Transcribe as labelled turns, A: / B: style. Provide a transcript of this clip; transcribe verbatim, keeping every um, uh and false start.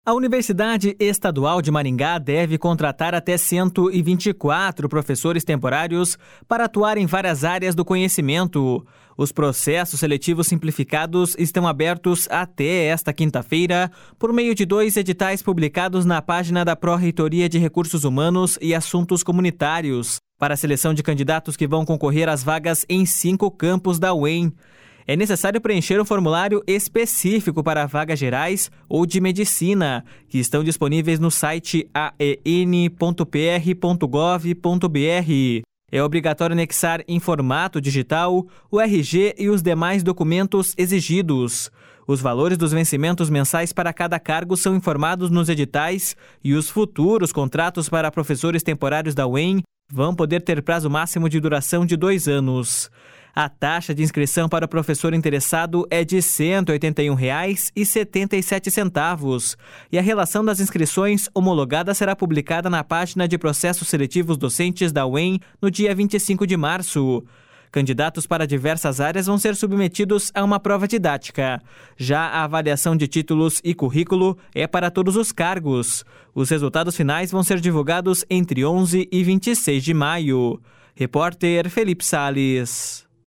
A: A Universidade Estadual de Maringá deve contratar até cento e vinte e quatro professores temporários para atuar em várias áreas do conhecimento. Os processos seletivos simplificados estão abertos até esta quinta-feira por meio de dois editais publicados na página da Pró-Reitoria de Recursos Humanos e Assuntos Comunitários, para a seleção de candidatos que vão concorrer às vagas em cinco campos da U E M. É necessário preencher um formulário específico para vagas gerais ou de medicina, que estão disponíveis no site a e n ponto p r ponto gov ponto b r. É obrigatório anexar em formato digital o R G e os demais documentos exigidos. Os valores dos vencimentos mensais para cada cargo são informados nos editais e os futuros contratos para professores temporários da U E M vão poder ter prazo máximo de duração de dois anos. A taxa de inscrição para o professor interessado é de cento e oitenta e um reais e setenta e sete centavos e a relação das inscrições homologada será publicada na página de processos seletivos docentes da U E M no dia vinte e cinco de março. Candidatos para diversas áreas vão ser submetidos a uma prova didática. Já a avaliação de títulos e currículo é para todos os cargos. Os resultados finais vão ser divulgados entre onze e vinte e seis de maio. Repórter Felipe Salles.